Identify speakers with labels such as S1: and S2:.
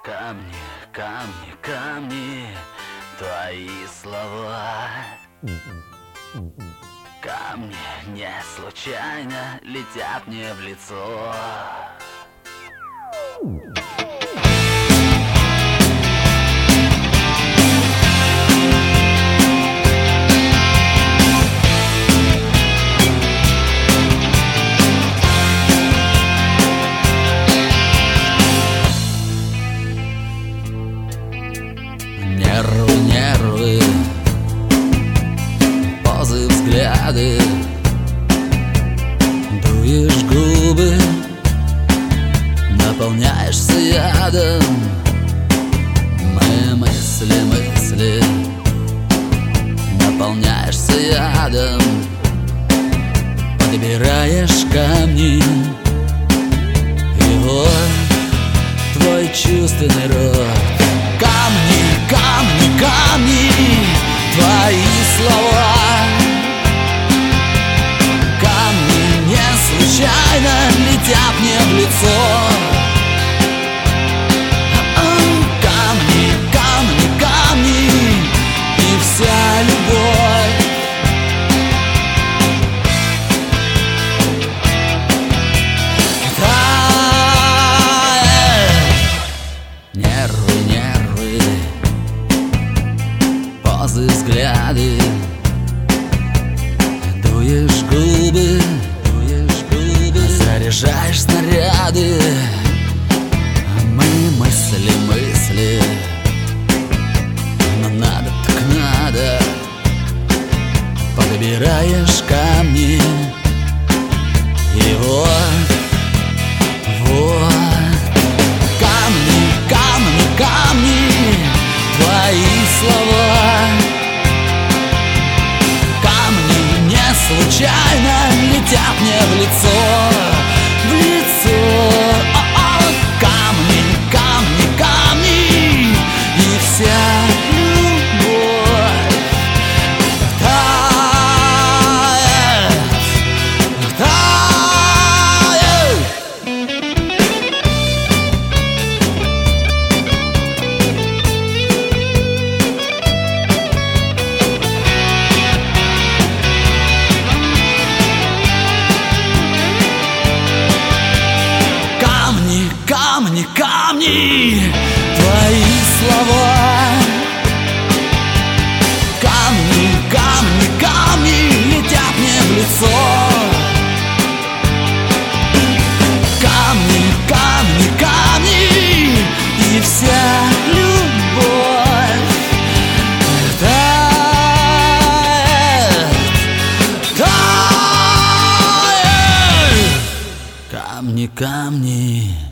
S1: Камни, камни, камни, твои слова. Камни не случайно летят мне в лицо. Нервы, нервы, позы, взгляды, дуешь губы, наполняешься ядом. Мои мысли, мысли, наполняешься ядом. Подбираешь камни, и вот твой чувственный рот. Камни, камни, камни, твои слова. Камни не случайно летят мне в лицо. Камни, камни, камни, и вся любовь. Нервы, нервы, позы, взгляды, дуешь губы, заряжаешь снаряды. Мы мысли, мысли, но надо так надо. Подбираешь камни, и вот, вот. Камни, твои слова. Камни не случайно летят мне в лицо. В лицо. Камни, камни, камни, и вся любовь тает, тает. Камни, камни, твои слова. Камни, камни, камни летят мне в лицо. Камни, камни, камни, и вся любовь тает, тает. Камни, камни.